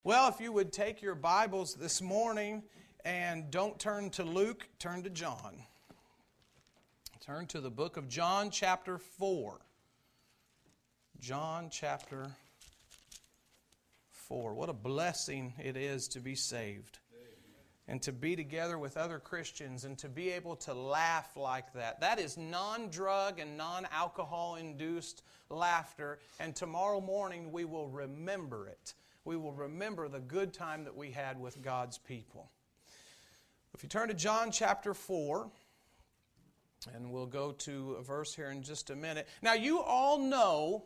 Well, if you would take your Bibles this morning and don't turn to Luke, turn to John. Turn to the book of John, chapter 4. John, chapter 4. What a blessing it is to be saved. And to be together with other Christians and to be able to laugh like that. That is non-drug and non-alcohol induced laughter. And tomorrow morning we will remember it. We will remember the good time that we had with God's people. If you turn to John chapter 4, and we'll go to a verse here in just a minute. Now you all know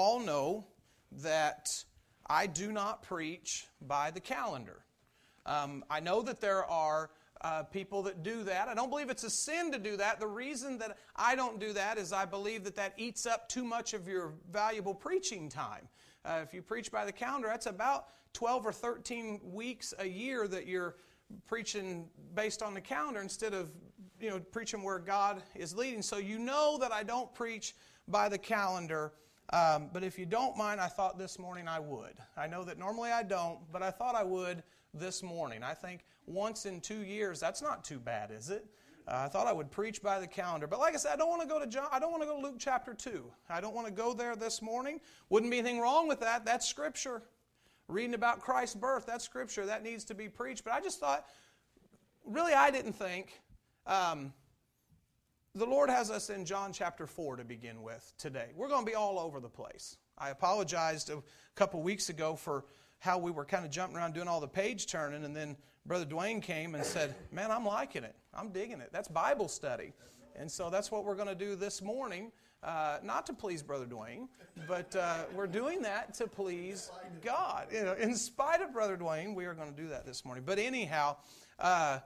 that I do not preach by the calendar. I know that there are people that do that. I don't believe it's a sin to do that. The reason that I don't do that is I believe that eats up too much of your valuable preaching time. If you preach by the calendar, that's about 12 or 13 weeks a year that you're preaching based on the calendar instead of preaching where God is leading. So you know that I don't preach by the calendar. But if you don't mind, I thought this morning I would. I know that normally I don't, but I thought I would this morning. I think once in 2 years, that's not too bad, is it? I thought I would preach by the calendar. But like I said, I don't want to go to John. I don't want to go to Luke chapter 2. I don't want to go there this morning. Wouldn't be anything wrong with that. That's Scripture. Reading about Christ's birth, that's Scripture. That needs to be preached. But I just thought, really I didn't think. The Lord has us in John chapter 4 to begin with today. We're going to be all over the place. I apologized a couple weeks ago for how we were kind of jumping around doing all the page turning, and then Brother Dwayne came and said, man, I'm liking it. I'm digging it. That's Bible study. And so that's what we're going to do this morning, not to please Brother Dwayne, but we're doing that to please God. In spite of Brother Dwayne, we are going to do that this morning. But anyhow, I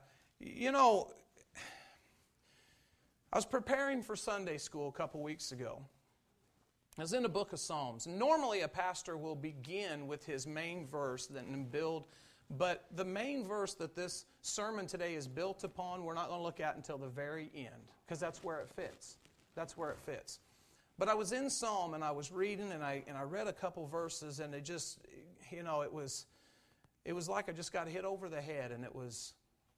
was preparing for Sunday school a couple weeks ago. I was in the book of Psalms. Normally a pastor will begin with his main verse and build, but the main verse that this sermon today is built upon, we're not going to look at until the very end, because that's where it fits. That's where it fits. But I was in Psalm and I was reading and I read a couple verses, and it just, it was like I just got hit over the head, and it was.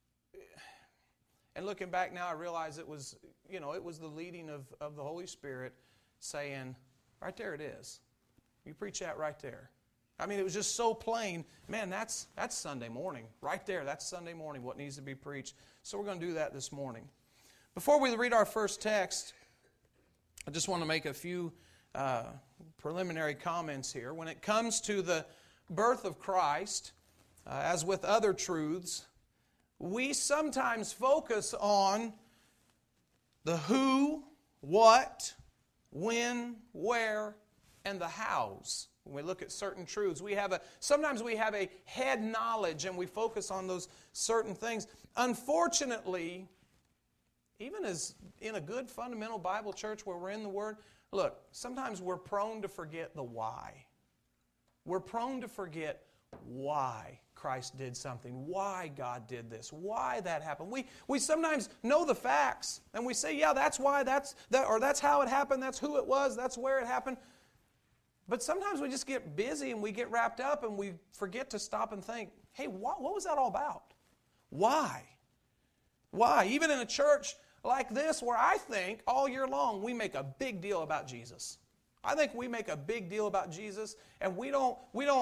And looking back now, I realize it was the leading of the Holy Spirit saying, right there it is. You preach that right there. I mean, it was just so plain. Man, that's Sunday morning. Right there, that's Sunday morning, what needs to be preached. So we're going to do that this morning. Before we read our first text, I just want to make a few preliminary comments here. When it comes to the birth of Christ, as with other truths, we sometimes focus on the who, what, when, where, and the hows. When we look at certain truths, sometimes we have a head knowledge and we focus on those certain things. Unfortunately, even as in a good fundamental Bible church where we're in the Word, look, sometimes we're prone to forget the why. We're prone to forget why Christ did something, why God did this, why that happened. We sometimes know the facts, and we say, yeah, that's why, that's how it happened, that's who it was, that's where it happened. But sometimes we just get busy and we get wrapped up and we forget to stop and think, hey, what was that all about? Why? Why? Even in a church like this where I think all year long we make a big deal about Jesus. I think we make a big deal about Jesus, and we don't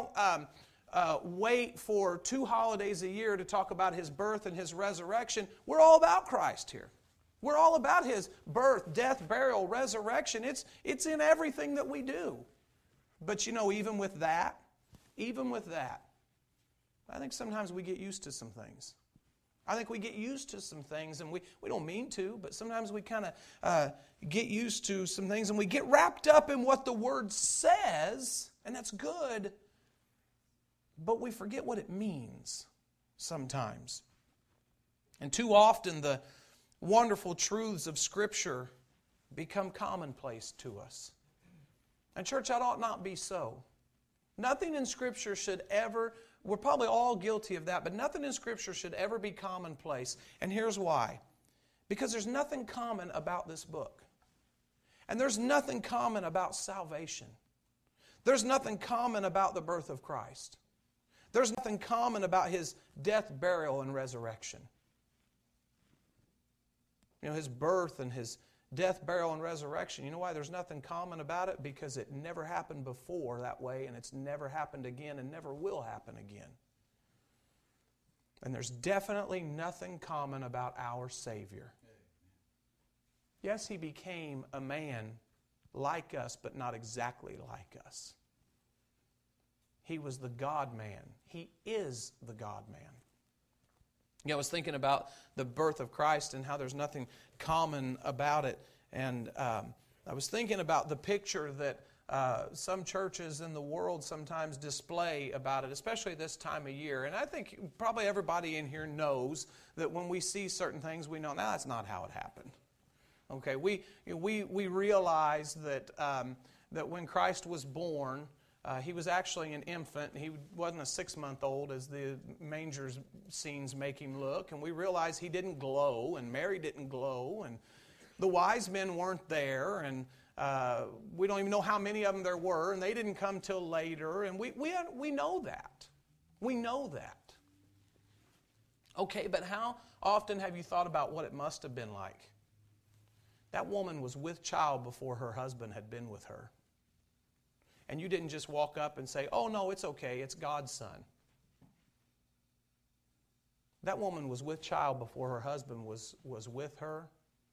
wait for 2 holidays a year to talk about His birth and His resurrection. We're all about Christ here. We're all about His birth, death, burial, resurrection. It's in everything that we do. But even with that, I think sometimes we get used to some things. I think we get used to some things, and we don't mean to, but sometimes we kind of get used to some things, and we get wrapped up in what the Word says, and that's good, but we forget what it means sometimes. And too often the wonderful truths of Scripture become commonplace to us. And church, that ought not be so. Nothing in Scripture should ever, we're probably all guilty of that, but nothing in Scripture should ever be commonplace. And here's why. Because there's nothing common about this book. And there's nothing common about salvation. There's nothing common about the birth of Christ. There's nothing common about His death, burial, and resurrection. You know, His birth and His death, burial, and resurrection. You know why there's nothing common about it? Because it never happened before that way, and it's never happened again and never will happen again. And there's definitely nothing common about our Savior. Yes, He became a man like us, but not exactly like us. He was the God-man. He is the God-man. You know, I was thinking about the birth of Christ and how there's nothing common about it. And I was thinking about the picture that some churches in the world sometimes display about it, especially this time of year. And I think probably everybody in here knows that when we see certain things, we know, no, that's not how it happened. Okay, we realize that that when Christ was born, he was actually an infant. He wasn't a 6-month-old as the manger scenes make him look. And we realize he didn't glow, and Mary didn't glow, and the wise men weren't there, and we don't even know how many of them there were, and they didn't come till later. And we know that. We know that. Okay, but how often have you thought about what it must have been like? That woman was with child before her husband had been with her. And you didn't just walk up and say, oh, no, it's okay, it's God's son. That woman was with child before her husband was with her.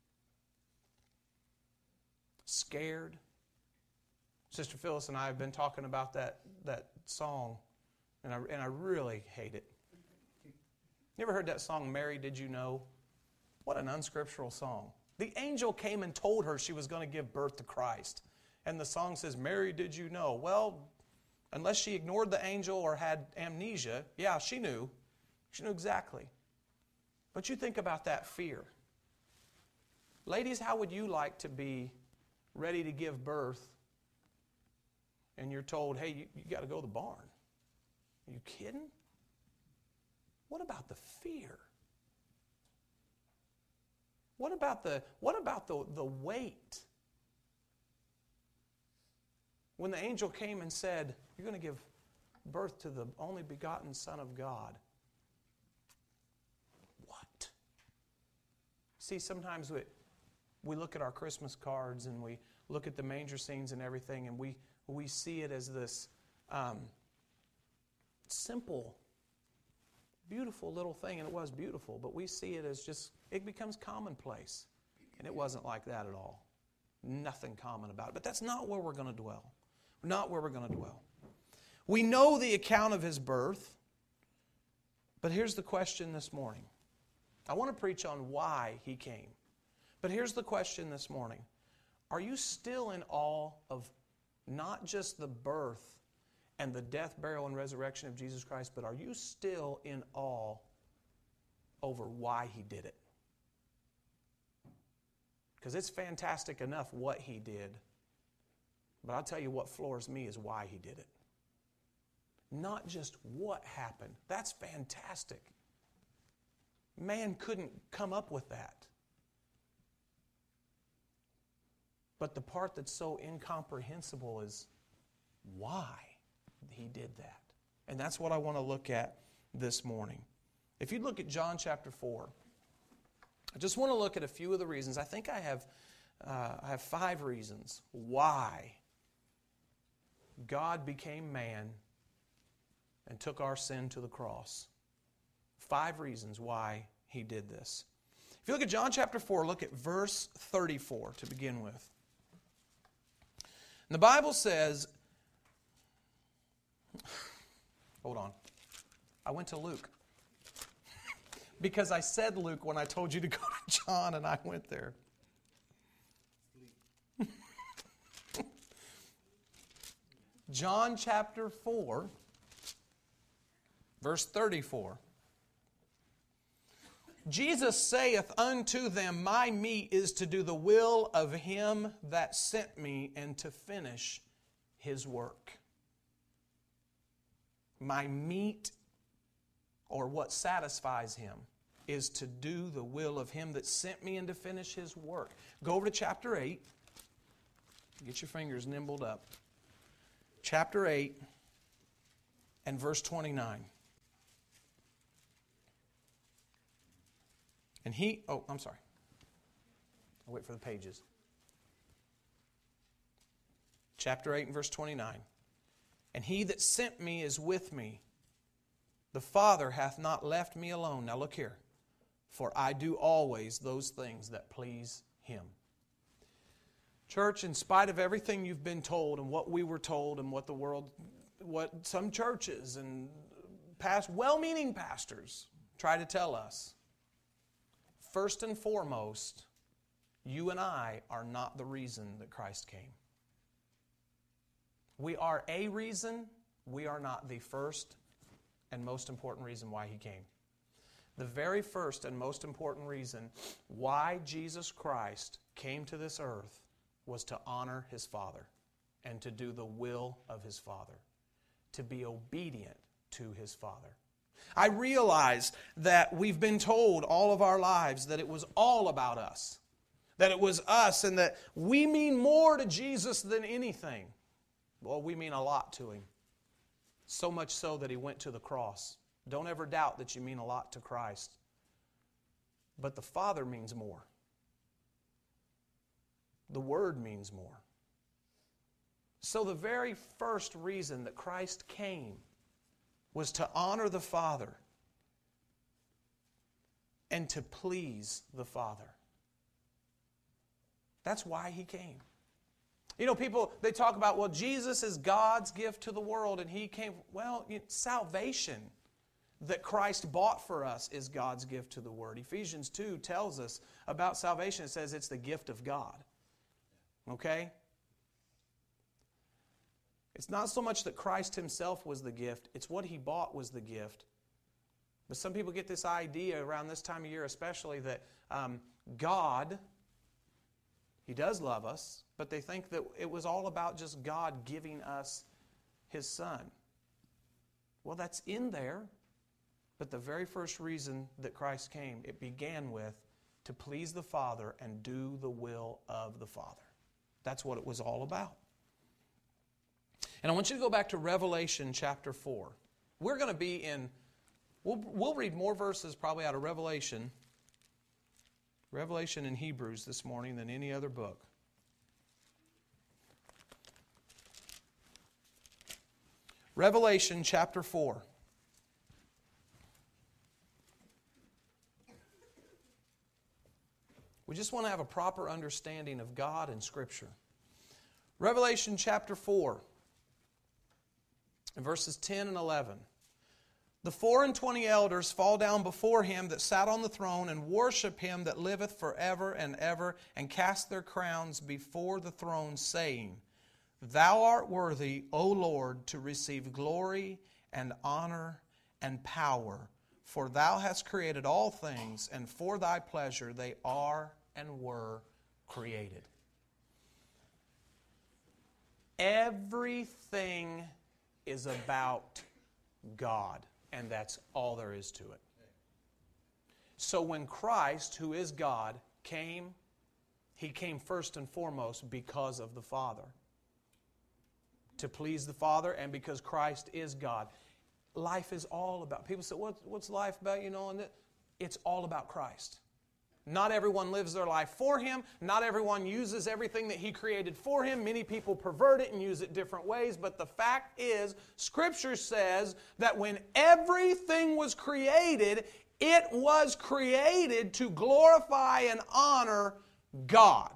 Scared. Sister Phyllis and I have been talking about that song, and I really hate it. You ever heard that song, Mary, Did You Know? What an unscriptural song. The angel came and told her she was going to give birth to Christ. And the song says, Mary, did you know? Well, unless she ignored the angel or had amnesia, yeah, she knew. She knew exactly. But you think about that fear. Ladies, how would you like to be ready to give birth and you're told, hey, you got to go to the barn? Are you kidding? What about the fear? What about the weight? When the angel came and said, you're going to give birth to the only begotten Son of God. What? See, sometimes we look at our Christmas cards and we look at the manger scenes and everything, and we see it as this simple, beautiful little thing, and it was beautiful, but we see it as just, it becomes commonplace. And it wasn't like that at all. Nothing common about it. But that's not where we're going to dwell. Not where we're going to dwell. We know the account of His birth, but here's the question this morning. I want to preach on why He came. But here's the question this morning. Are you still in awe of not just the birth and the death, burial, and resurrection of Jesus Christ, but are you still in awe over why He did it? Because it's fantastic enough what He did. But I'll tell you what floors me is why He did it. Not just what happened. That's fantastic. Man couldn't come up with that. But the part that's so incomprehensible is why He did that. And that's what I want to look at this morning. If you look at John chapter 4, I just want to look at a few of the reasons. I think I have 5 reasons why God became man and took our sin to the cross. 5 reasons why He did this. If you look at John chapter 4, look at verse 34 to begin with. And the Bible says, hold on, I went to Luke. Because I said Luke when I told you to go to John, and I went there. John chapter 4, verse 34. Jesus saith unto them, my meat is to do the will of Him that sent me and to finish His work. My meat, or what satisfies Him, is to do the will of Him that sent me and to finish His work. Go over to chapter 8. Get your fingers nimbled up. Chapter 8 and verse 29. And I'm sorry. I'll wait for the pages. Chapter 8 and verse 29. And he that sent me is with me. The Father hath not left me alone. Now look here. For I do always those things that please Him. Church, in spite of everything you've been told and what we were told and what some churches and past well-meaning pastors try to tell us, first and foremost, you and I are not the reason that Christ came. We are a reason. We are not the first and most important reason why He came. The very first and most important reason why Jesus Christ came to this earth was to honor His Father and to do the will of His Father, to be obedient to His Father. I realize that we've been told all of our lives that it was all about us, that it was us, and that we mean more to Jesus than anything. Well, we mean a lot to Him. So much so that He went to the cross. Don't ever doubt that you mean a lot to Christ. But the Father means more. The Word means more. So the very first reason that Christ came was to honor the Father and to please the Father. That's why He came. You know, people, they talk about, well, Jesus is God's gift to the world and He came. Well, salvation that Christ bought for us is God's gift to the world. Ephesians 2 tells us about salvation. It says it's the gift of God. Okay? It's not so much that Christ Himself was the gift, it's what He bought was the gift. But some people get this idea around this time of year especially that God, He does love us, but they think that it was all about just God giving us His Son. Well, that's in there, but the very first reason that Christ came, it began with to please the Father and do the will of the Father. That's what it was all about. And I want you to go back to Revelation chapter 4. We're going to be in, we'll read more verses probably out of Revelation and Hebrews this morning than any other book. Revelation chapter 4. We just want to have a proper understanding of God and Scripture. Revelation chapter 4, in verses 10 and 11. The 24 elders fall down before Him that sat on the throne and worship Him that liveth forever and ever, and cast their crowns before the throne, saying, Thou art worthy, O Lord, to receive glory and honor and power, for Thou hast created all things, and for Thy pleasure they are and were created. Everything is about God, and that's all there is to it. So when Christ, who is God, came, He came first and foremost because of the Father. To please the Father, and because Christ is God. Life is all about, people say, what's life about? You know, and it's all about Christ. Not everyone lives their life for Him. Not everyone uses everything that He created for Him. Many people pervert it and use it different ways. But the fact is, Scripture says that when everything was created, it was created to glorify and honor God.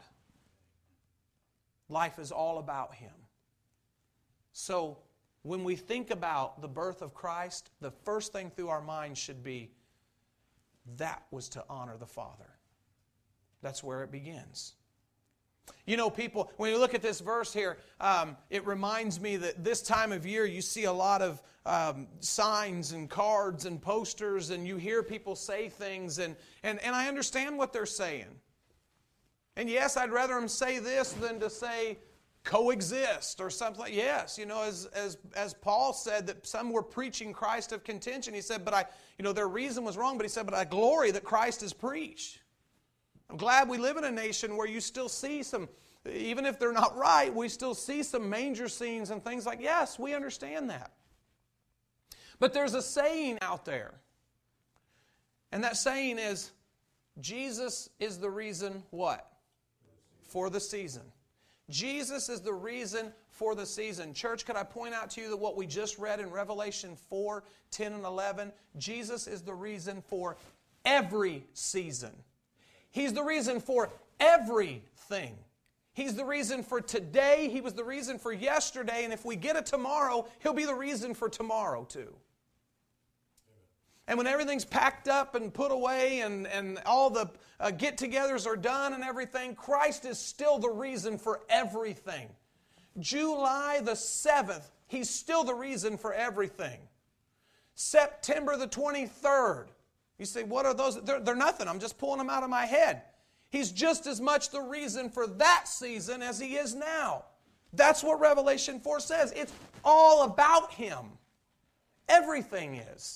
Life is all about Him. So when we think about the birth of Christ, the first thing through our minds should be, that was to honor the Father. That's where it begins. You know, people, when you look at this verse here, it reminds me that this time of year you see a lot of signs and cards and posters, and you hear people say things, and I understand what they're saying. And yes, I'd rather them say this than to say coexist or something. Yes, you know, as Paul said that some were preaching Christ of contention. He said, but their reason was wrong, but he said, but I glory that Christ is preached. I'm glad we live in a nation where you still see some, even if they're not right, we still see some manger scenes and things like, yes, we understand that. But there's a saying out there. And that saying is, Jesus is the reason what? For the season. Jesus is the reason for the season. Church, could I point out to you that what we just read in Revelation 4, 10 and 11, Jesus is the reason for every season. He's the reason for everything. He's the reason for today. He was the reason for yesterday. And if we get a tomorrow, He'll be the reason for tomorrow too. And when everything's packed up and put away and all the get-togethers are done and everything, Christ is still the reason for everything. July the 7th, He's still the reason for everything. September the 23rd. You say, what are those? They're nothing. I'm just pulling them out of my head. He's just as much the reason for that season as He is now. That's what Revelation 4 says. It's all about Him. Everything is.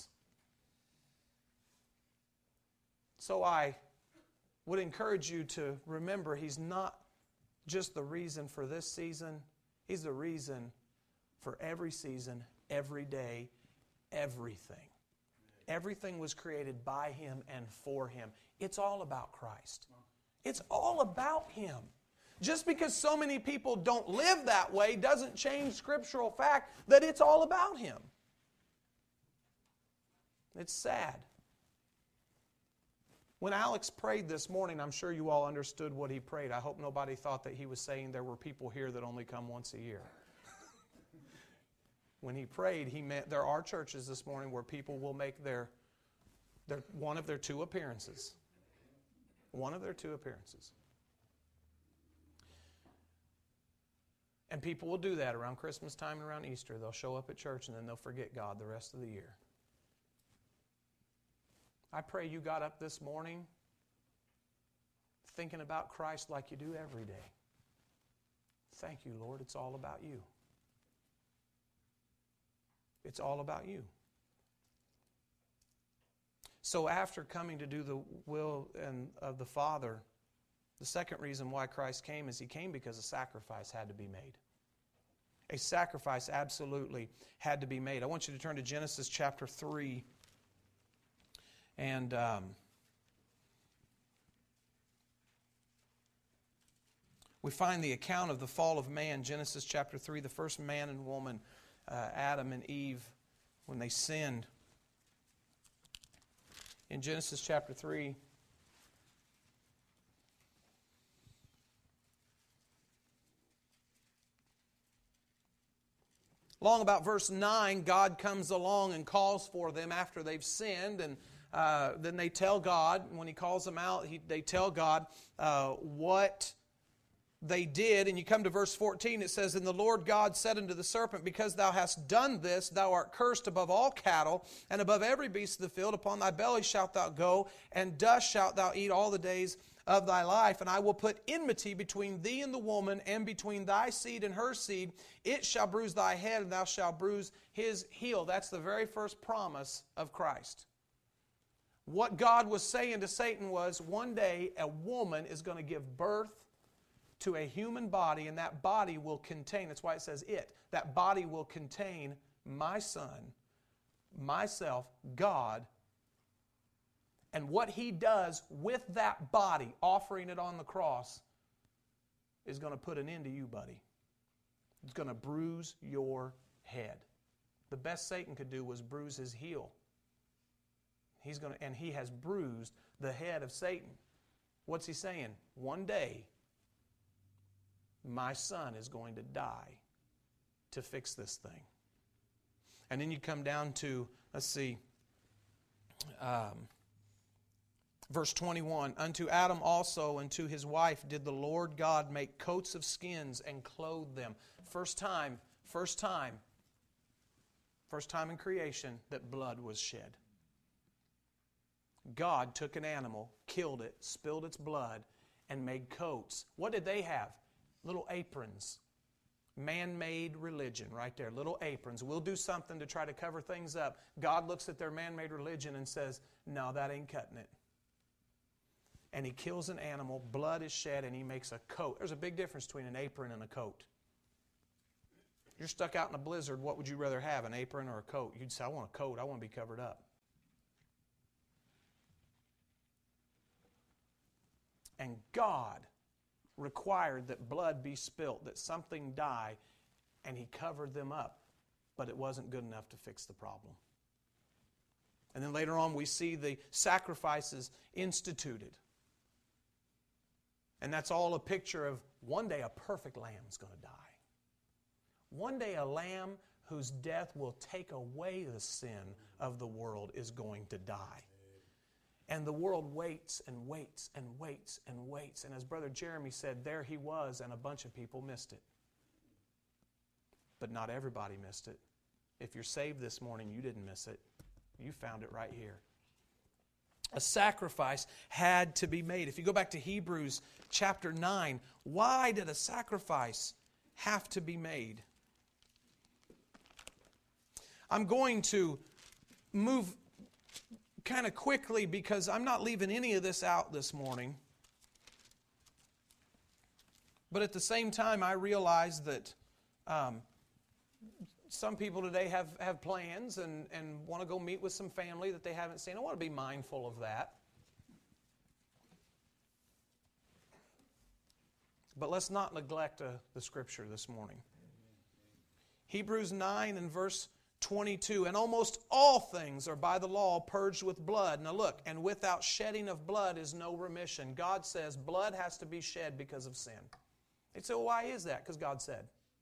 So I would encourage you to remember He's not just the reason for this season. He's the reason for every season, every day, everything. Everything was created by Him and for Him. It's all about Christ. It's all about Him. Just because so many people don't live that way doesn't change scriptural fact that it's all about Him. It's sad. When Alex prayed this morning, I'm sure you all understood what he prayed. I hope nobody thought that he was saying there were people here that only come once a year. When he prayed, he meant there are churches this morning where people will make their one of their two appearances. One of their two appearances. And people will do that around Christmas time and around Easter. They'll show up at church and then they'll forget God the rest of the year. I pray you got up this morning thinking about Christ like you do every day. Thank you, Lord. It's all about you. It's all about you. So after coming to do the will of the Father, the second reason why Christ came is He came because a sacrifice had to be made. A sacrifice absolutely had to be made. I want you to turn to Genesis chapter 3. And we find the account of the fall of man, Genesis chapter 3, the first man and woman, Adam and Eve, when they sinned. In Genesis chapter 3, along about verse 9, God comes along and calls for them after they've sinned, and then they tell God, when He calls them out, they tell God what they did. And you come to verse 14, it says, And the Lord God said unto the serpent, Because thou hast done this, thou art cursed above all cattle, and above every beast of the field. Upon thy belly shalt thou go, and dust shalt thou eat all the days of thy life. And I will put enmity between thee and the woman, and between thy seed and her seed. It shall bruise thy head, and thou shalt bruise his heel. That's the very first promise of Christ. What God was saying to Satan was, one day a woman is going to give birth to a human body, and that body will contain, that's why it says it, that body will contain my son, myself, God. And what He does with that body, offering it on the cross, is going to put an end to you, buddy. It's going to bruise your head. The best Satan could do was bruise his heel. And he has bruised the head of Satan. What's he saying? One day, my son is going to die to fix this thing. And then you come down to, verse 21. Unto Adam also and to his wife did the Lord God make coats of skins and clothe them. First time in creation that blood was shed. God took an animal, killed it, spilled its blood, and made coats. What did they have? Little aprons. Man-made religion right there. Little aprons. We'll do something to try to cover things up. God looks at their man-made religion and says, no, that ain't cutting it. And He kills an animal, blood is shed, and He makes a coat. There's a big difference between an apron and a coat. You're stuck out in a blizzard. What would you rather have, an apron or a coat? You'd say, I want a coat. I want to be covered up. And God required that blood be spilt, that something die, and He covered them up. But it wasn't good enough to fix the problem. And then later on we see the sacrifices instituted. And that's all a picture of one day a perfect lamb is going to die. One day a lamb whose death will take away the sin of the world is going to die. And the world waits and waits and waits and waits. And as Brother Jeremy said, there he was and a bunch of people missed it. But not everybody missed it. If you're saved this morning, you didn't miss it. You found it right here. A sacrifice had to be made. If you go back to Hebrews chapter 9, why did a sacrifice have to be made? I'm going to move kind of quickly because I'm not leaving any of this out this morning. But at the same time, I realize that some people today have plans and want to go meet with some family that they haven't seen. I want to be mindful of that. But let's not neglect the Scripture this morning. Hebrews 9 and verse 22, and almost all things are by the law purged with blood. Now look, and without shedding of blood is no remission. God says blood has to be shed because of sin. And so why is that? Because God said.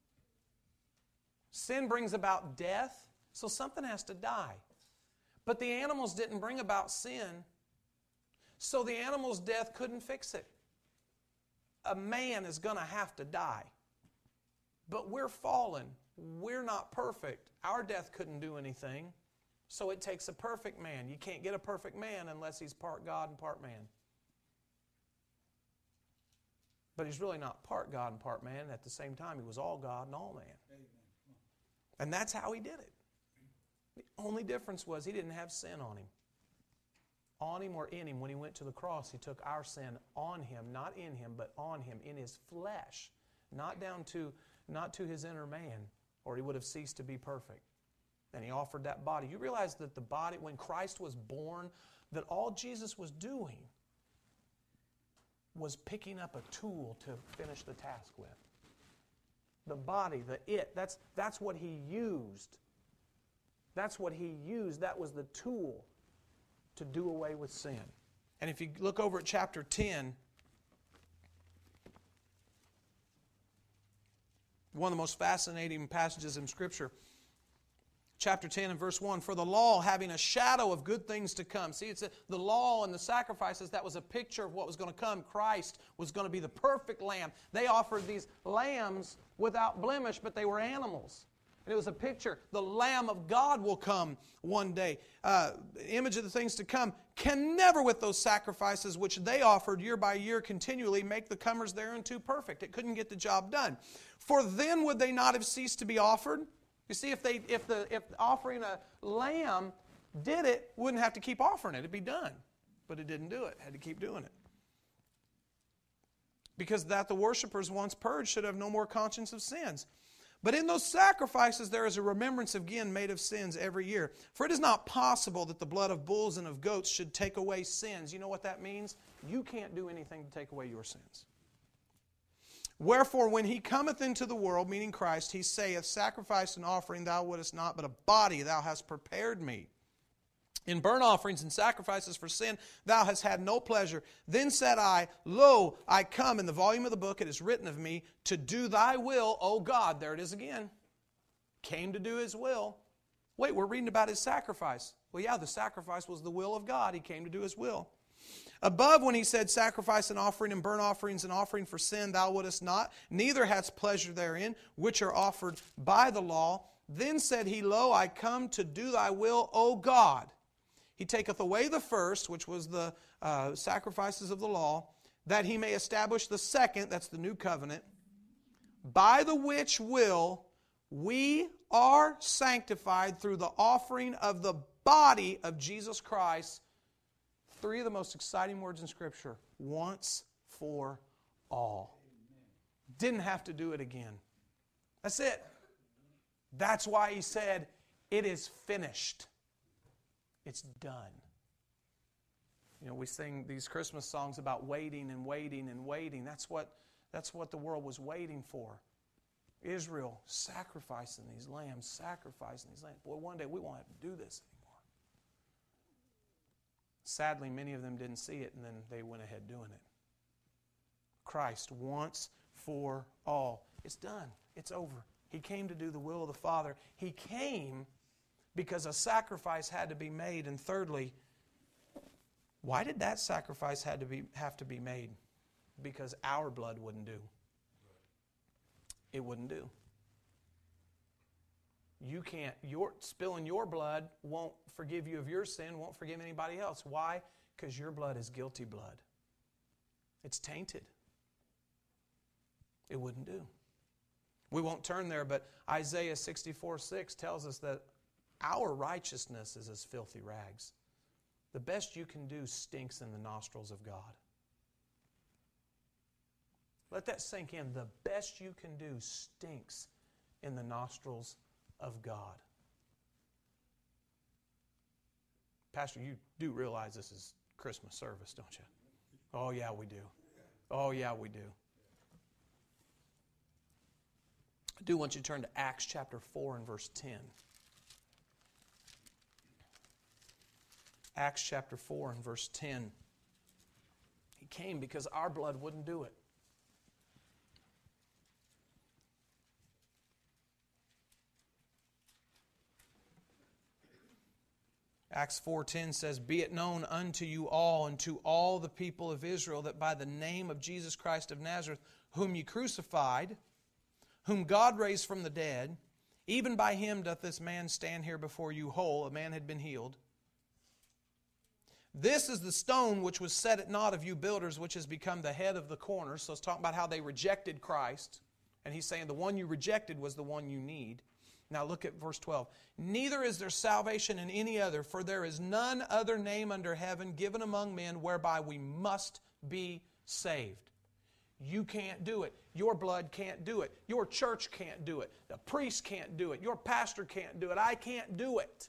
Sin brings about death, so something has to die. But the animals didn't bring about sin, so the animal's death couldn't fix it. A man is going to have to die. But we're fallen. We're not perfect. Our death couldn't do anything, so it takes a perfect man. You can't get a perfect man unless he's part God and part man. But he's really not part God and part man. At the same time, he was all God and all man. And that's how he did it. The only difference was he didn't have sin on him. On him or in him. When he went to the cross, he took our sin on him, not in him, but on him, in his flesh. Not to his inner man, or he would have ceased to be perfect. And he offered that body. You realize that the body, when Christ was born, that all Jesus was doing was picking up a tool to finish the task with. The body, that's what he used. That's what he used. That was the tool to do away with sin. And if you look over at chapter 10, one of the most fascinating passages in Scripture, chapter 10 and verse 1, for the law having a shadow of good things to come. See, it's the law and the sacrifices, that was a picture of what was going to come. Christ was going to be the perfect lamb. They offered these lambs without blemish, but they were animals. And it was a picture. The Lamb of God will come one day. Image of the things to come can never, with those sacrifices which they offered year by year continually, make the comers thereunto perfect. It couldn't get the job done. For then would they not have ceased to be offered? You see, if offering a lamb did it, wouldn't have to keep offering it. It'd be done. But it didn't do it. It had to keep doing it. Because that the worshipers once purged should have no more conscience of sins. But in those sacrifices there is a remembrance again made of sins every year. For it is not possible that the blood of bulls and of goats should take away sins. You know what that means? You can't do anything to take away your sins. Wherefore, when he cometh into the world, meaning Christ, he saith, sacrifice and offering thou wouldest not, but a body thou hast prepared me. In burnt offerings and sacrifices for sin thou hast had no pleasure. Then said I, Lo, I come. In the volume of the book it is written of me, to do thy will, O God. There it is again. Came to do his will. Wait, we're reading about his sacrifice. Well, yeah, the sacrifice was the will of God. He came to do his will. Above, when he said, sacrifice and offering and burnt offerings and offering for sin thou wouldest not, neither hadst pleasure therein, which are offered by the law. Then said he, Lo, I come to do thy will, O God. He taketh away the first, which was the sacrifices of the law, that he may establish the second, that's the new covenant, by the which will we are sanctified through the offering of the body of Jesus Christ. Three of the most exciting words in Scripture. Once for all. Didn't have to do it again. That's it. That's why He said, it is finished. It's done. You know, we sing these Christmas songs about waiting and waiting and waiting. That's what the world was waiting for. Israel sacrificing these lambs, sacrificing these lambs. Boy, one day we won't have to do this anymore. Sadly, many of them didn't see it, and then they went ahead doing it. Christ once for all. It's done. It's over. He came to do the will of the Father. He came because a sacrifice had to be made. And thirdly, why did that sacrifice have to be made? Because our blood wouldn't do. It wouldn't do. You can't, spilling your blood won't forgive you of your sin, won't forgive anybody else. Why? Because your blood is guilty blood. It's tainted. It wouldn't do. We won't turn there, but Isaiah 64:6 tells us that our righteousness is as filthy rags. The best you can do stinks in the nostrils of God. Let that sink in. The best you can do stinks in the nostrils of God. Pastor, you do realize this is Christmas service, don't you? Oh, yeah, we do. Oh, yeah, we do. I do want you to turn to Acts chapter 4 and verse 10. Acts chapter 4 and verse 10. He came because our blood wouldn't do it. Acts 4:10 says, "Be it known unto you all and to all the people of Israel that by the name of Jesus Christ of Nazareth, whom ye crucified, whom God raised from the dead, even by Him doth this man stand here before you whole." A man had been healed. "This is the stone which was set at naught of you builders, which has become the head of the corner." So it's talking about how they rejected Christ. And he's saying the one you rejected was the one you need. Now look at verse 12. "Neither is there salvation in any other, for there is none other name under heaven given among men whereby we must be saved." You can't do it. Your blood can't do it. Your church can't do it. The priest can't do it. Your pastor can't do it. I can't do it.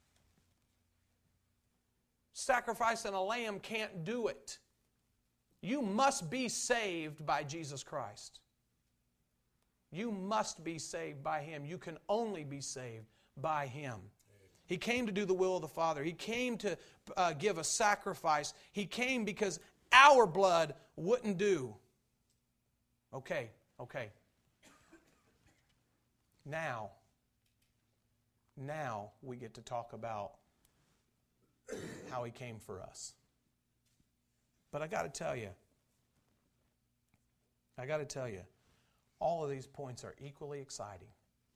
Sacrificing a lamb can't do it. You must be saved by Jesus Christ. You must be saved by Him. You can only be saved by Him. He came to do the will of the Father. He came to give a sacrifice. He came because our blood wouldn't do. Okay. Now we get to talk about how He came for us. But I got to tell you, all of these points are equally exciting.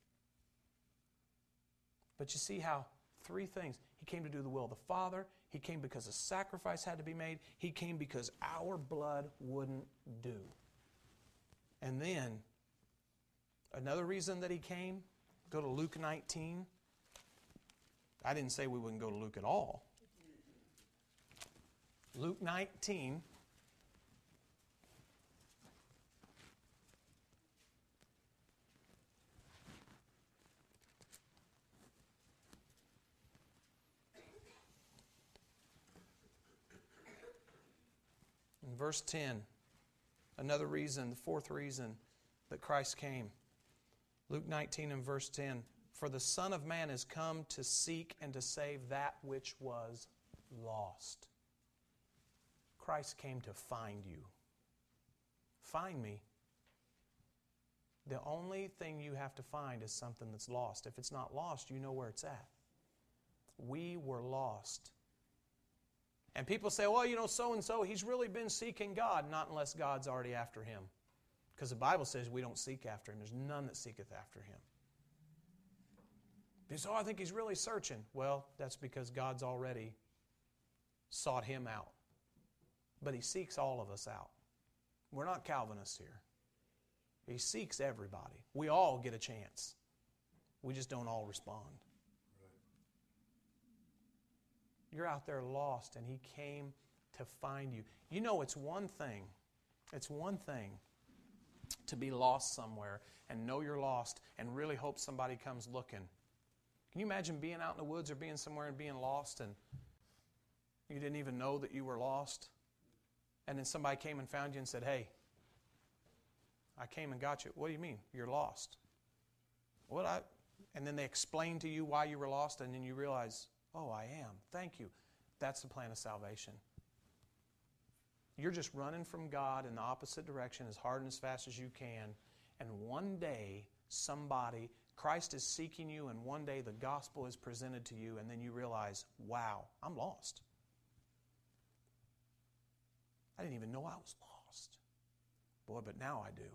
But you see how three things. He came to do the will of the Father. He came because a sacrifice had to be made. He came because our blood wouldn't do. And then, another reason that He came, go to Luke 19. I didn't say we wouldn't go to Luke at all. Luke 19. In verse 10, another reason, the fourth reason that Christ came. Luke 19 and verse 10, "For the Son of Man is come to seek and to save that which was lost." Christ came to find you. Find me. The only thing you have to find is something that's lost. If it's not lost, you know where it's at. We were lost. And people say, well, you know, so-and-so, he's really been seeking God. Not unless God's already after him. Because the Bible says we don't seek after Him. There's none that seeketh after Him. You say, oh, I think he's really searching. Well, that's because God's already sought him out. But He seeks all of us out. We're not Calvinists here. He seeks everybody. We all get a chance. We just don't all respond. You're out there lost, and He came to find you. You know, it's one thing to be lost somewhere and know you're lost and really hope somebody comes looking. Can you imagine being out in the woods or being somewhere and being lost and you didn't even know that you were lost? And then somebody came and found you and said, hey, I came and got you. What do you mean? You're lost. And then they explain to you why you were lost, and then you realize, oh, I am. Thank you. That's the plan of salvation. You're just running from God in the opposite direction as hard and as fast as you can, and one day Christ is seeking you, and one day the gospel is presented to you, and then you realize, wow, I'm lost. I didn't even know I was lost. Boy, but now I do.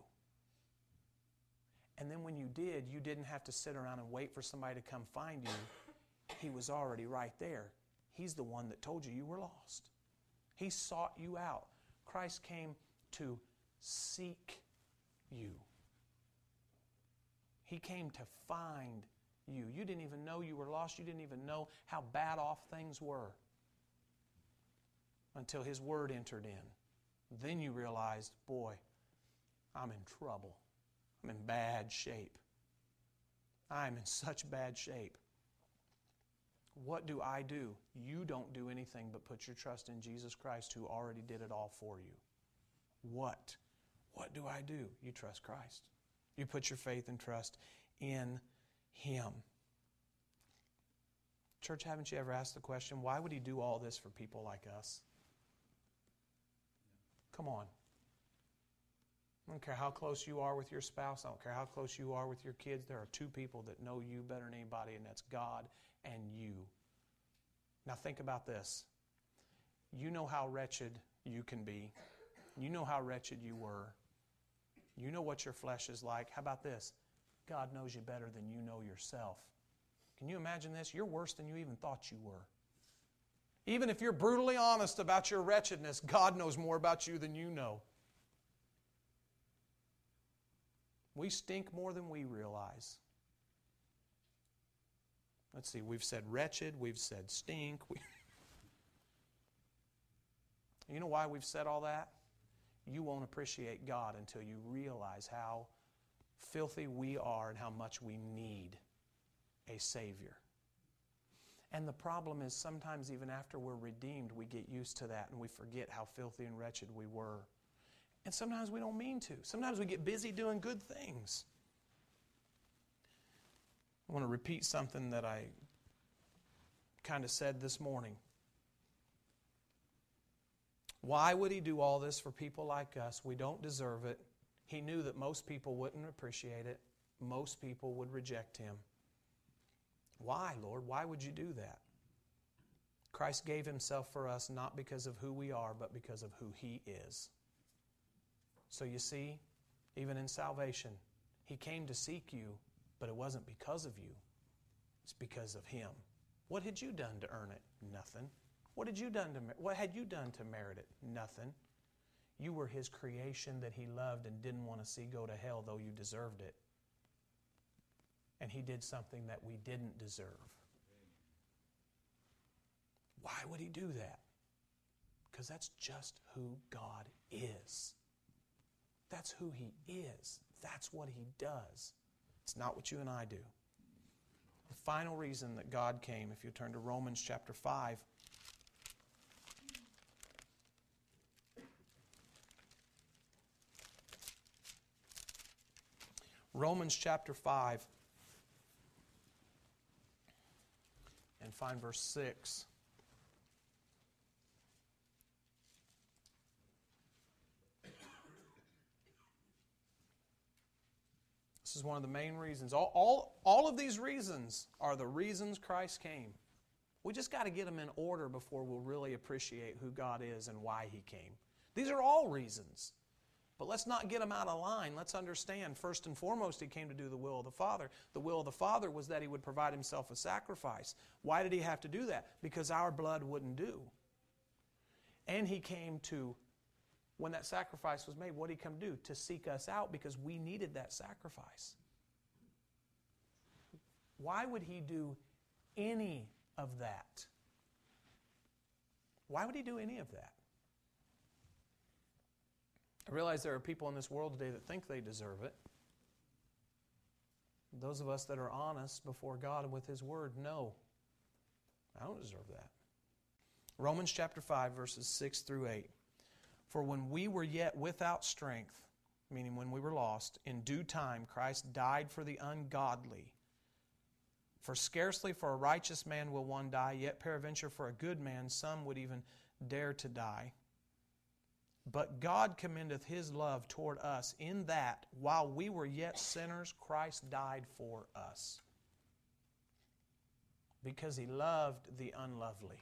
And then when you did, you didn't have to sit around and wait for somebody to come find you. He was already right there. He's the one that told you you were lost. He sought you out. Christ came to seek you. He came to find you. You didn't even know you were lost. You didn't even know how bad off things were until His Word entered in. Then you realized, boy, I'm in trouble. I'm in bad shape. I'm in such bad shape. What do I do? You don't do anything but put your trust in Jesus Christ, who already did it all for you. What? What do I do? You trust Christ. You put your faith and trust in Him. Church, haven't you ever asked the question, why would He do all this for people like us? Come on. I don't care how close you are with your spouse. I don't care how close you are with your kids. There are two people that know you better than anybody, and that's God and you. Now think about this. You know how wretched you can be. You know how wretched you were. You know what your flesh is like. How about this? God knows you better than you know yourself. Can you imagine this? You're worse than you even thought you were. Even if you're brutally honest about your wretchedness, God knows more about you than you know. We stink more than we realize. Let's see, we've said wretched, we've said stink. You know why we've said all that? You won't appreciate God until you realize how filthy we are and how much we need a Savior. And the problem is sometimes even after we're redeemed, we get used to that and we forget how filthy and wretched we were. And sometimes we don't mean to. Sometimes we get busy doing good things. I want to repeat something that I kind of said this morning. Why would He do all this for people like us? We don't deserve it. He knew that most people wouldn't appreciate it. Most people would reject Him. Why, Lord? Why would you do that? Christ gave Himself for us not because of who we are, but because of who He is. So you see, even in salvation, He came to seek you, but it wasn't because of you. It's because of Him. What had you done to earn it? Nothing. What had you done to merit it? Nothing. You were His creation that He loved and didn't want to see go to hell, though you deserved it. And He did something that we didn't deserve. Why would He do that? Because that's just who God is. That's who He is. That's what He does. It's not what you and I do. The final reason that God came, if you turn to Romans chapter 5. Romans chapter 5. And find verse 6. This is one of the main reasons. All of these reasons are the reasons Christ came. We just got to get them in order before we'll really appreciate who God is and why He came. These are all reasons. But let's not get them out of line. Let's understand, first and foremost, He came to do the will of the Father. The will of the Father was that He would provide Himself a sacrifice. Why did He have to do that? Because our blood wouldn't do. And He came to, when that sacrifice was made, what did He come to do? To seek us out because we needed that sacrifice. Why would He do any of that? Why would He do any of that? I realize there are people in this world today that think they deserve it. Those of us that are honest before God and with His Word know, I don't deserve that. Romans chapter 5, verses 6 through 8. For when we were yet without strength, meaning when we were lost, in due time Christ died for the ungodly. For scarcely for a righteous man will one die, yet peradventure for a good man some would even dare to die. But God commendeth His love toward us in that, while we were yet sinners, Christ died for us. Because He loved the unlovely.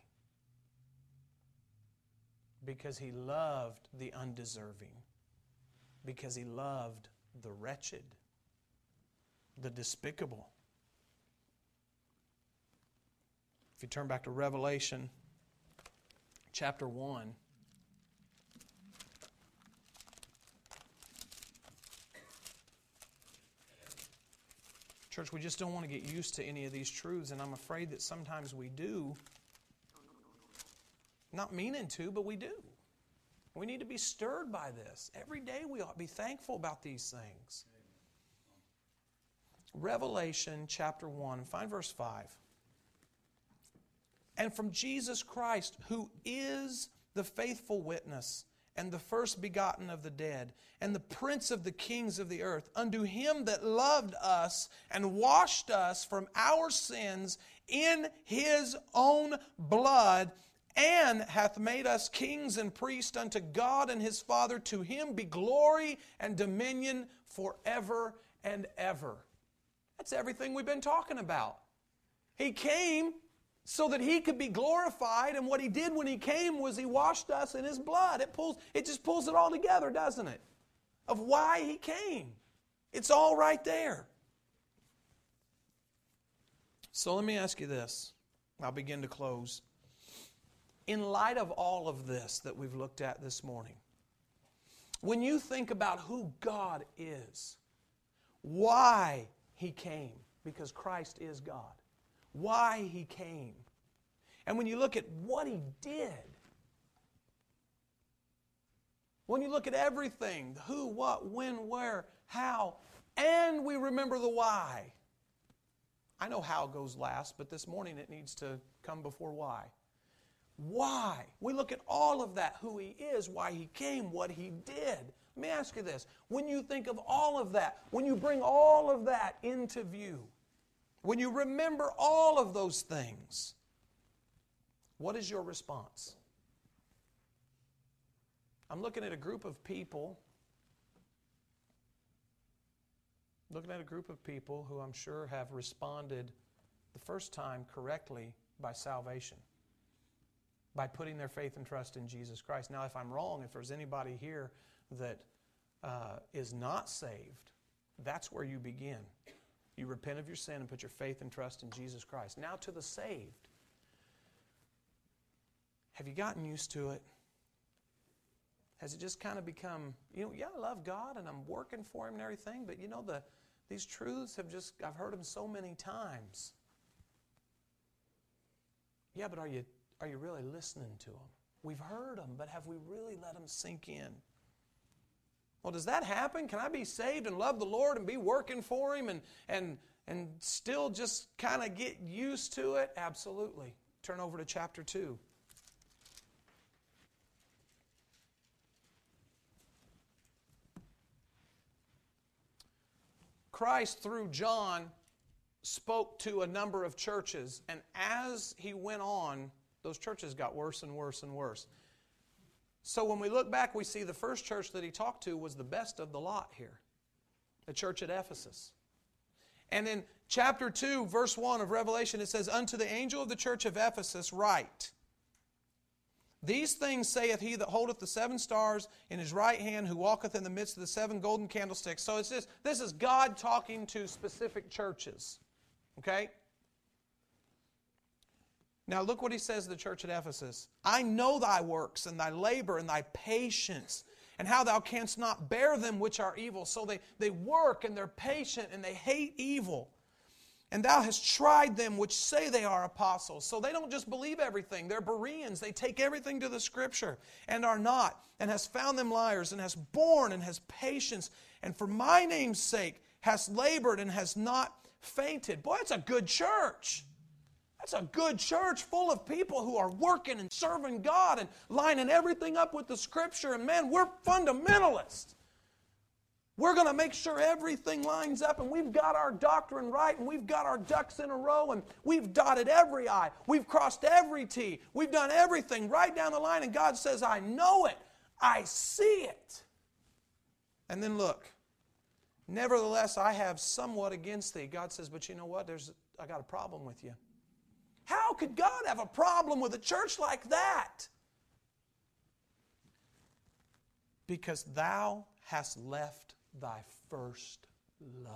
Because He loved the undeserving. Because He loved the wretched, the despicable. If you turn back to Revelation chapter 1, church, we just don't want to get used to any of these truths, and I'm afraid that sometimes we do. Not meaning to, but we do. We need to be stirred by this. Every day we ought to be thankful about these things. Revelation chapter 1, find verse 5. And from Jesus Christ, who is the faithful witness, and the first begotten of the dead, and the prince of the kings of the earth, unto Him that loved us and washed us from our sins in His own blood, and hath made us kings and priests unto God and His Father. To Him be glory and dominion forever and ever. That's everything we've been talking about. He came so that He could be glorified, and what He did when He came was He washed us in His blood. It just pulls it all together, doesn't it? Of why He came. It's all right there. So let me ask you this. I'll begin to close. In light of all of this that we've looked at this morning, when you think about who God is, why He came, because Christ is God, why He came, and when you look at what He did, when you look at everything, the who, what, when, where, how, and we remember the why. I know how goes last, but this morning it needs to come before why. Why? We look at all of that, who He is, why He came, what He did. Let me ask you this. When you think of all of that, when you bring all of that into view, when you remember all of those things, what is your response? I'm looking at a group of people, who I'm sure have responded the first time correctly by salvation, by putting their faith and trust in Jesus Christ. Now, if I'm wrong, if there's anybody here that is not saved, that's where you begin. You repent of your sin and put your faith and trust in Jesus Christ. Now to the saved. Have you gotten used to it? Has it just kind of become, yeah, I love God and I'm working for Him and everything, but these truths I've heard them so many times. Yeah, but are you really listening to them? We've heard them, but have we really let them sink in? Well, does that happen? Can I be saved and love the Lord and be working for Him and still just kind of get used to it? Absolutely. Turn over to chapter 2. Christ, through John, spoke to a number of churches, and as He went on, those churches got worse and worse and worse. So when we look back, we see the first church that He talked to was the best of the lot here, the church at Ephesus. And in chapter 2, verse 1 of Revelation, it says, Unto the angel of the church of Ephesus write, These things saith He that holdeth the 7 stars in His right hand, who walketh in the midst of the 7 golden candlesticks. So this is God talking to specific churches. Okay? Now look what He says to the church at Ephesus. I know thy works and thy labor and thy patience, and how thou canst not bear them which are evil. So they work and they're patient and they hate evil. And thou hast tried them which say they are apostles. So they don't just believe everything. They're Bereans. They take everything to the Scripture and are not. And hast found them liars, and hast borne, and hast patience. And for my name's sake hast labored, and hast not fainted. Boy, that's a good church. That's a good church full of people who are working and serving God and lining everything up with the Scripture. And man, we're fundamentalists. We're going to make sure everything lines up, and we've got our doctrine right, and we've got our ducks in a row, and we've dotted every I. We've crossed every T. We've done everything right down the line, and God says, I know it. I see it. And then look, nevertheless, I have somewhat against thee. God says, but you know what? I got a problem with you. How could God have a problem with a church like that? Because thou hast left thy first love.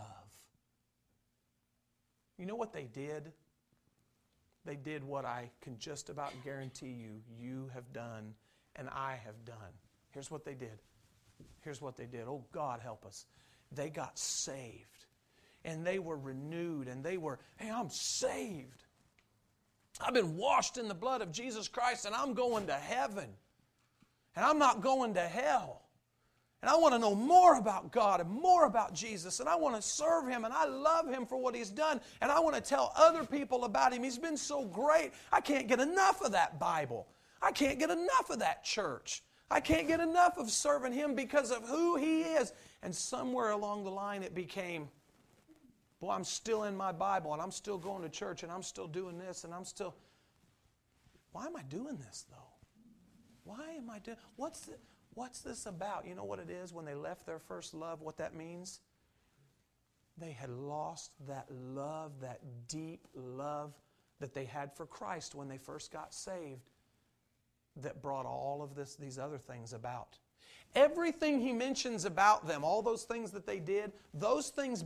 You know what they did? They did what I can just about guarantee you have done and I have done. Here's what they did. Here's what they did. Oh, God help us. They got saved. And they were renewed. And they were, hey, I'm saved. I've been washed in the blood of Jesus Christ, and I'm going to heaven. And I'm not going to hell. And I want to know more about God and more about Jesus. And I want to serve Him. And I love Him for what He's done. And I want to tell other people about Him. He's been so great. I can't get enough of that Bible. I can't get enough of that church. I can't get enough of serving Him because of who He is. And somewhere along the line it became, boy, I'm still in my Bible. And I'm still going to church. And I'm still doing this. And I'm still... Why am I doing this, though? Why am I doing... What's this about? You know what it is when they left their first love, what that means? They had lost that love, that deep love that they had for Christ when they first got saved that brought all of these other things about. Everything he mentions about them, all those things that they did, those things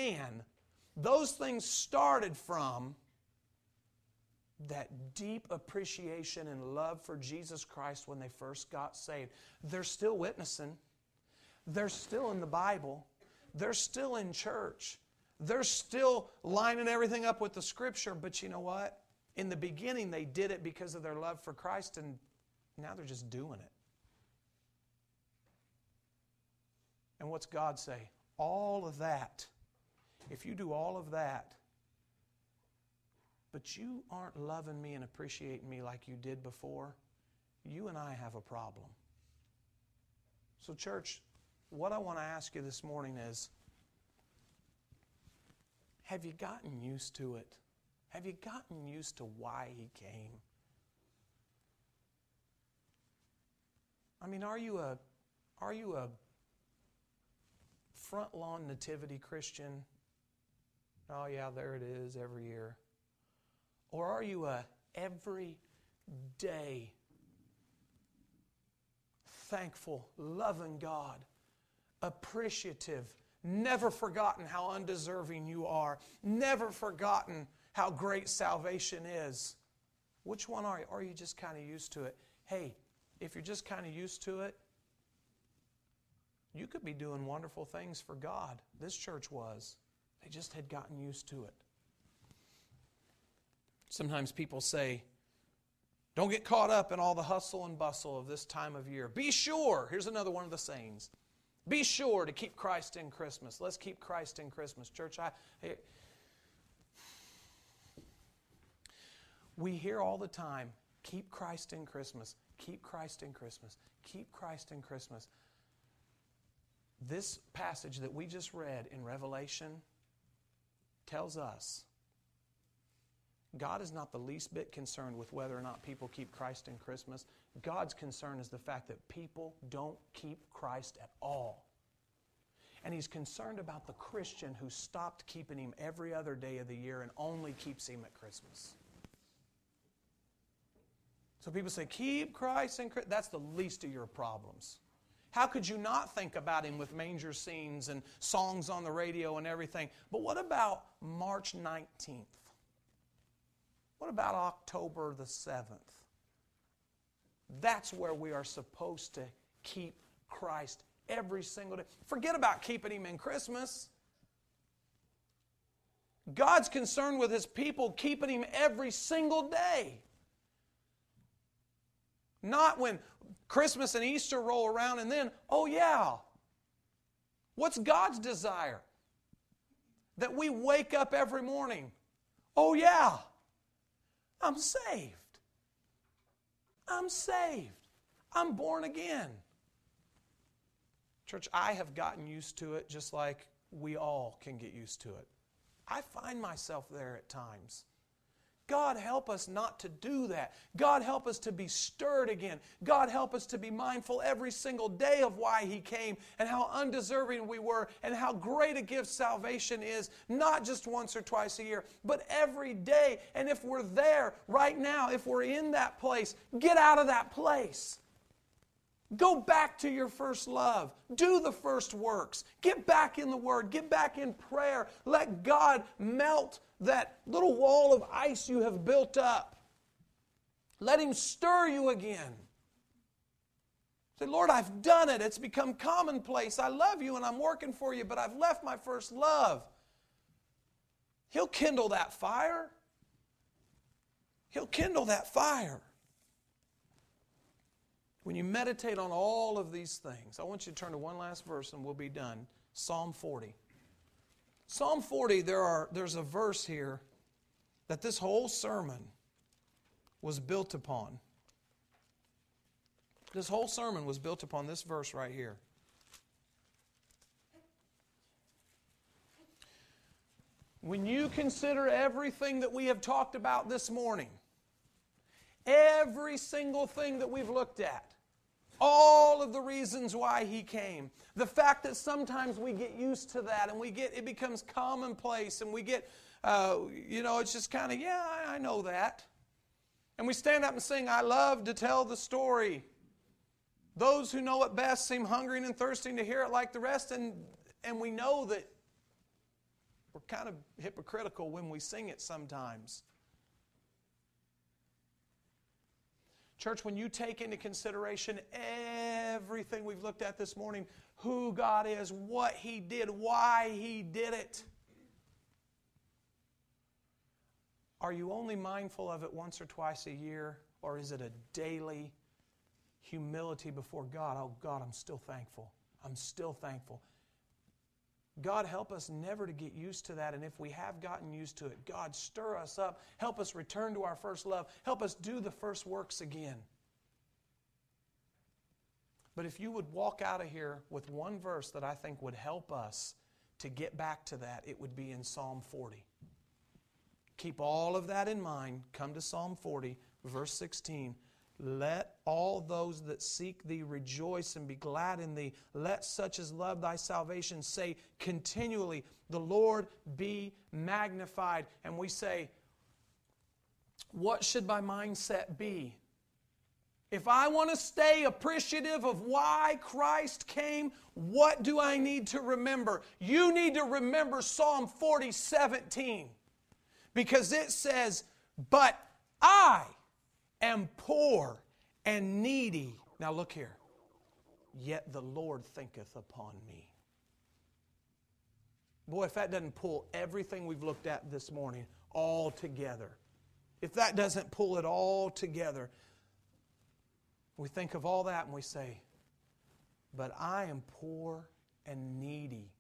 started from that deep appreciation and love for Jesus Christ when they first got saved. They're still witnessing. They're still in the Bible. They're still in church. They're still lining everything up with the Scripture. But you know what? In the beginning, they did it because of their love for Christ, and now they're just doing it. And what's God say? All of that. If you do all of that, but you aren't loving me and appreciating me like you did before, you and I have a problem. So church, what I want to ask you this morning is, have you gotten used to it? Have you gotten used to why He came? I mean, are you a front lawn nativity Christian? Oh yeah, there it is every year. Or are you a everyday, thankful, loving God, appreciative, never forgotten how undeserving you are, never forgotten how great salvation is? Which one are you? Or are you just kind of used to it? Hey, if you're just kind of used to it, you could be doing wonderful things for God. This church was. They just had gotten used to it. Sometimes people say, don't get caught up in all the hustle and bustle of this time of year. Be sure, here's another one of the sayings, be sure to keep Christ in Christmas. Let's keep Christ in Christmas. Church, we hear all the time, keep Christ in Christmas, keep Christ in Christmas, keep Christ in Christmas. This passage that we just read in Revelation tells us God is not the least bit concerned with whether or not people keep Christ in Christmas. God's concern is the fact that people don't keep Christ at all. And He's concerned about the Christian who stopped keeping Him every other day of the year and only keeps Him at Christmas. So people say, keep Christ in Christmas. That's the least of your problems. How could you not think about Him with manger scenes and songs on the radio and everything? But what about March 19th? What about October the 7th? That's where we are supposed to keep Christ every single day. Forget about keeping Him in Christmas. God's concerned with His people keeping Him every single day. Not when Christmas and Easter roll around and then, oh yeah. What's God's desire? That we wake up every morning. Oh yeah, I'm saved. I'm saved. I'm born again. Church, I have gotten used to it just like we all can get used to it. I find myself there at times. God help us not to do that. God help us to be stirred again. God help us to be mindful every single day of why He came and how undeserving we were and how great a gift salvation is, not just once or twice a year, but every day. And if we're there right now, if we're in that place, get out of that place. Go back to your first love. Do the first works. Get back in the Word. Get back in prayer. Let God melt that little wall of ice you have built up. Let Him stir you again. Say, Lord, I've done it. It's become commonplace. I love you and I'm working for you, but I've left my first love. He'll kindle that fire. He'll kindle that fire. When you meditate on all of these things, I want you to turn to one last verse and we'll be done. Psalm 40. Psalm 40, there's a verse here that this whole sermon was built upon. This whole sermon was built upon this verse right here. When you consider everything that we have talked about this morning, every single thing that we've looked at, all of the reasons why He came. The fact that sometimes we get used to that and it becomes commonplace and we get, it's just kind of, yeah, I know that. And we stand up and sing, I love to tell the story. Those who know it best seem hungering and thirsting to hear it like the rest. And we know that we're kind of hypocritical when we sing it sometimes. Church, when you take into consideration everything we've looked at this morning, who God is, what He did, why He did it, are you only mindful of it once or twice a year, or is it a daily humility before God? Oh God, I'm still thankful. I'm still thankful. God, help us never to get used to that, and if we have gotten used to it, God, stir us up. Help us return to our first love. Help us do the first works again. But if you would walk out of here with one verse that I think would help us to get back to that, it would be in Psalm 40. Keep all of that in mind. Come to Psalm 40, verse 16. Let all those that seek Thee rejoice and be glad in Thee. Let such as love Thy salvation say continually, the Lord be magnified. And we say, what should my mindset be? If I want to stay appreciative of why Christ came, what do I need to remember? You need to remember Psalm 40:17. Because it says, but I am poor and needy. Now look here. Yet the Lord thinketh upon me. Boy, if that doesn't pull everything we've looked at this morning all together, if that doesn't pull it all together, we think of all that and we say, but I am poor and needy,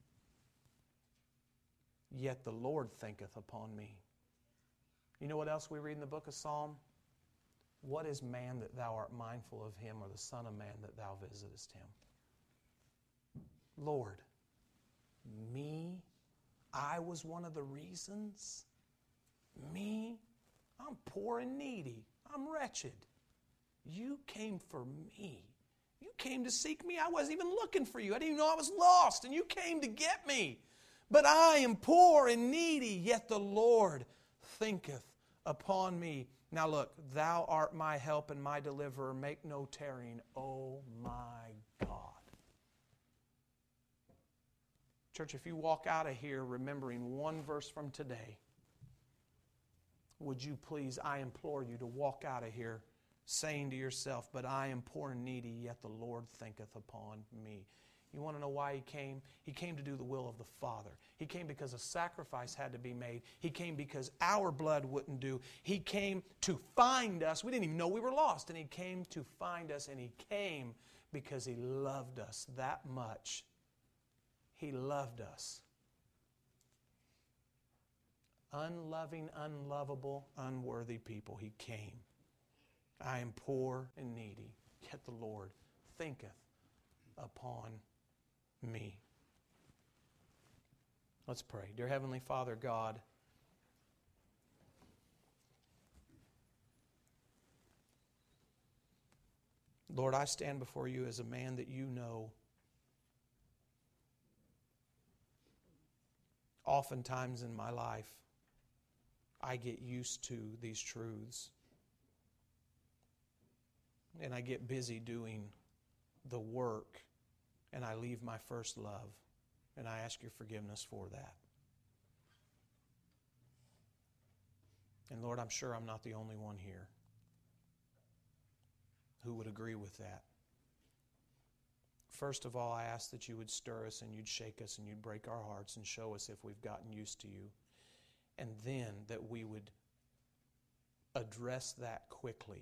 yet the Lord thinketh upon me. You know what else we read in the book of Psalm? What is man that thou art mindful of him, or the son of man that thou visitest him? Lord, me, I was one of the reasons. Me, I'm poor and needy. I'm wretched. You came for me. You came to seek me. I wasn't even looking for you. I didn't even know I was lost, and you came to get me. But I am poor and needy, yet the Lord thinketh upon me. Now look, thou art my help and my deliverer. Make no tarrying, O my God. Church, if you walk out of here remembering one verse from today, would you please, I implore you to walk out of here saying to yourself, but I am poor and needy, yet the Lord thinketh upon me. You want to know why He came? He came to do the will of the Father. He came because a sacrifice had to be made. He came because our blood wouldn't do. He came to find us. We didn't even know we were lost. And He came to find us. And He came because He loved us that much. He loved us. Unloving, unlovable, unworthy people, He came. I am poor and needy, yet the Lord thinketh upon me. Let's pray. Dear Heavenly Father, God, Lord, I stand before You as a man that You know. Oftentimes in my life, I get used to these truths. And I get busy doing the work, and I leave my first love. And I ask Your forgiveness for that. And Lord, I'm sure I'm not the only one here who would agree with that. First of all, I ask that You would stir us and You'd shake us and You'd break our hearts and show us if we've gotten used to You. And then that we would address that quickly.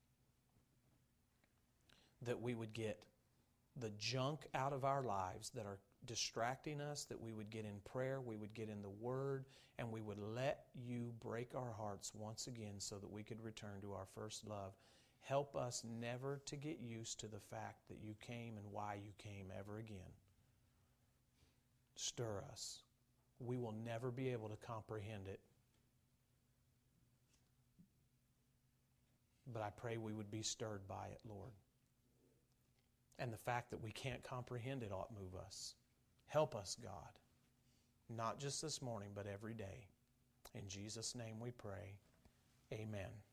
That we would get the junk out of our lives that are distracting us, that we would get in prayer, we would get in the Word, and we would let You break our hearts once again so that we could return to our first love. Help us never to get used to the fact that You came and why You came ever again. Stir us. We will never be able to comprehend it. But I pray we would be stirred by it, Lord. And the fact that we can't comprehend it ought move us. Help us, God. Not just this morning, but every day. In Jesus' name we pray. Amen.